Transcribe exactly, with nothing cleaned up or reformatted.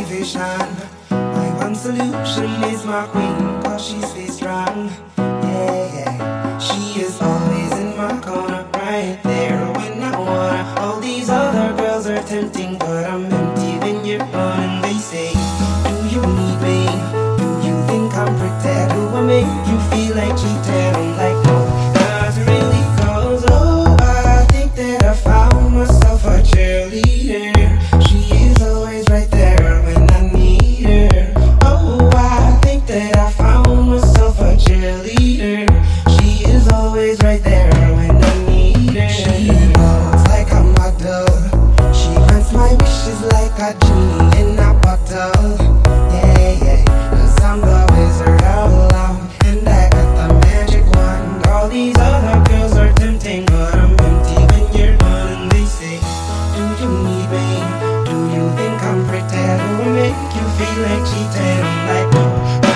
motivation. My one solution is my queen, cause she stays strong. Yeah, yeah. She is always in my corner, right there when I wanna. All these other girls are tempting, but I'm empty when you're gone. And they say, do you need me? Do you think I'm pretty? Do I make you feel like cheating? I'm like, no, not really, cause oh, I think that I found myself a cheerleader. She is always right there when I need her. Oh, I think that I found myself a cheerleader. She is always right there when I need her. She walks like a model. She grants my wishes like a genie in a bottle. Yeah, yeah, cause I'm the wizard of love, and I got the magic wand. All these other girls are tempting, but I'm empty when you're gone. And they say, do you need me? Do you think I'm pretty? Do I make you feel like cheating? I'm like, no,